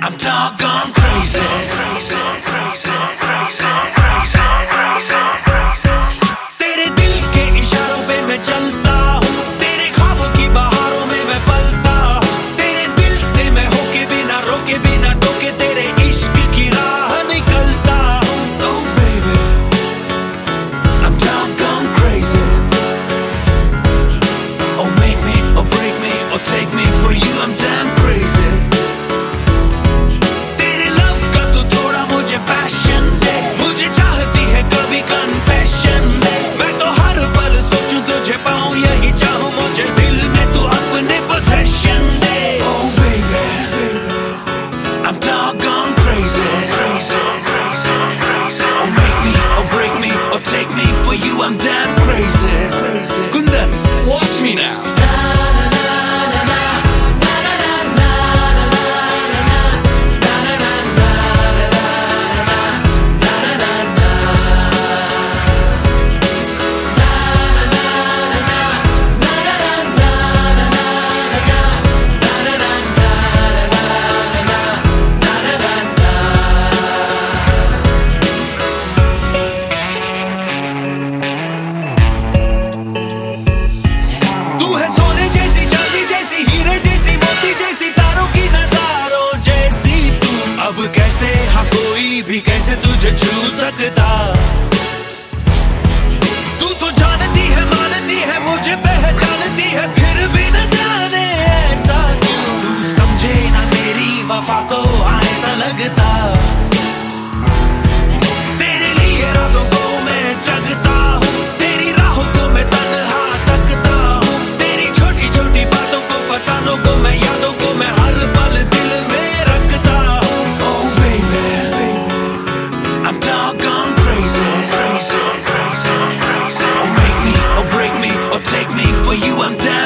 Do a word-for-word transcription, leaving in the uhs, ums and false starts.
I'm doggone crazy. crazy, crazy, crazy, crazy. तेरे दिल के इशारों पे मैं चलता हूँ, तेरे ख्वाबों की बहारों में मैं पलता हूँ, तेरे दिल से मैं होके बिना रोके बिना टोके तेरे इश्क की राह निकलता हूँ. Oh baby, I'm doggone crazy. Oh make me, or break me, or take me for you. I'm damn crazy. Passion दे मुझे चाहती है कभी confession दे मैं तो हर पल सोचूं तुझे पाऊं यही चाहूं मुझे दिल में तू अपने possession they. Oh baby, I'm doggone crazy. Oh make me or break me or take me for you. I'm damn crazy. Kundan, watch me now. कैसे तुझे छू सकता तू तो जानती है मानती है मुझे पहचानती है फिर भी न जाने ऐसा क्यों तू समझे ना मेरी वफा को ऐसा लगता तेरे लिए रातों को मैं जगता हूँ तेरी राहों को मैं तन्हा तकता हूँ तेरी छोटी छोटी बातों को फसानों को मैं यादों को मैं हर पल दिल में रखता हूँ. Oh baby, I'm doggone crazy. crazy, crazy, crazy. Oh make me or break me or take me for you. I'm down.